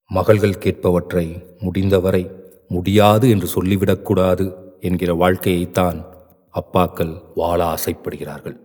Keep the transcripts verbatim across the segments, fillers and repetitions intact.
மகள்கள் கேட்பவற்றை முடிந்தவரை முடியாது என்று சொல்லிவிடக்கூடாது என்கிற வாழ்க்கையைத்தான் அப்பாக்கள் வாழ ஆசைப்படுகிறார்கள்.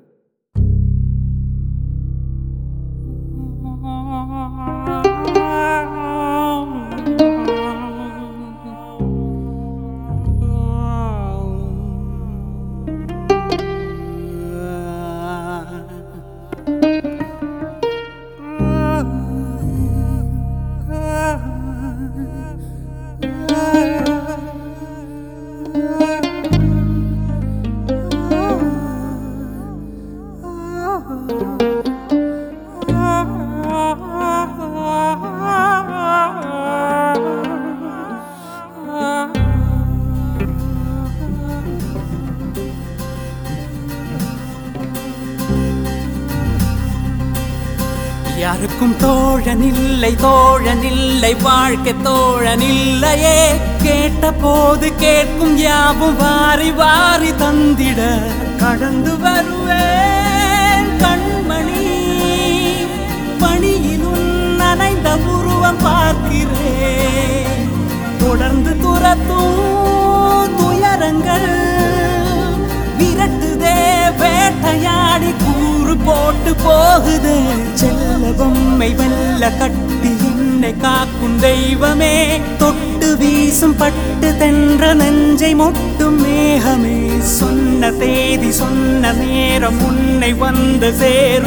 யாருக்கும் தோழனில்லை தோழனில்லை வாழ்க்கை தோழனில்லையே. கேட்ட போது கேட்கும் யாவும் வாரி வாரி தந்திட கடந்து வருவேன் கண்மணி. பணியிலும் நனைந்த உருவம் பார்க்கிறேன். தொடர்ந்து துரத்தும் துயரங்கள் விரட்டுதே வேட்டையாடி கூறு போட்டு போகுது. செல்ல பொம்மை வெல்ல கட்டி என்னை காக்கும் தெய்வமே. தொட்டு வீசும் பட்டு தென்ற நெஞ்சை மொட்டும் மேகமே. சொன்ன தேதி சொன்ன நேரம் உன்னை வந்து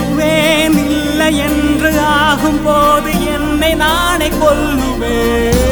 சேருவேன். இல்லை என்று ஆகும் போது என்னை நானே கொல்லுவேன்.